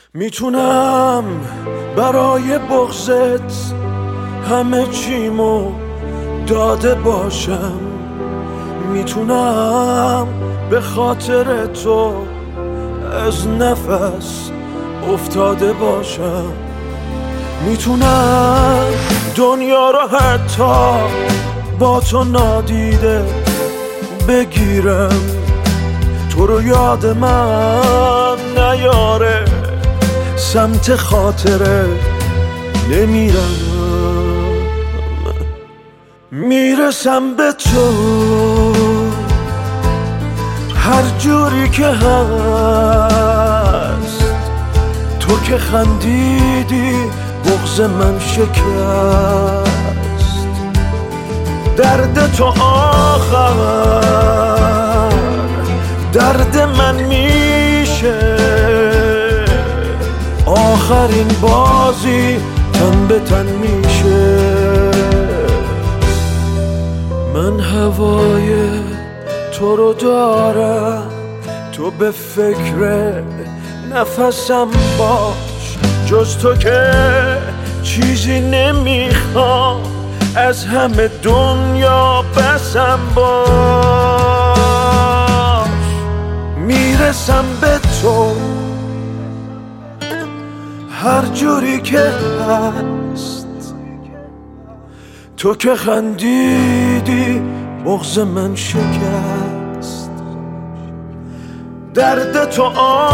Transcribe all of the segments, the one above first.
میتونم برای بغضت همه چیمو داده باشم، میتونم به خاطر تو از نفس افتاده باشم، میتونم دنیا رو حتی با تو نادیده بگیرم، تو رو یاد من نیاره سمت خاطره نمیرم، میرسم به تو هر جوری که هست، تو که خندیدی بغض من شکست، درد تو آخر درد من میشه، آخرین بازی تن به تن میشه، من هوای تو رو دارم، تو به فکر نفسم باش، جز تو که چیزی نمیخوام، از همه دنیا بسم باش، میرسم به تو هر جوری که هست، تو که خندیدی بغض من شکست، درد تو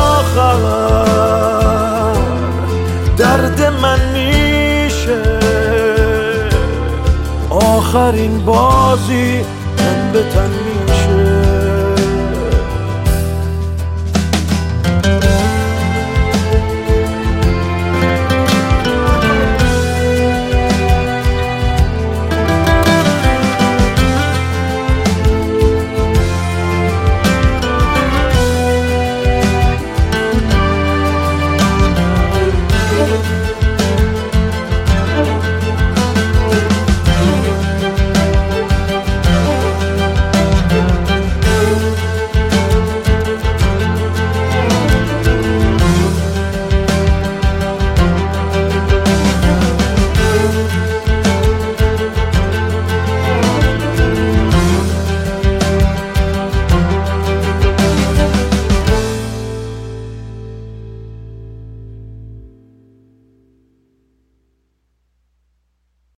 آخر درد من میشه، آخرین بازی تن به تن میشه.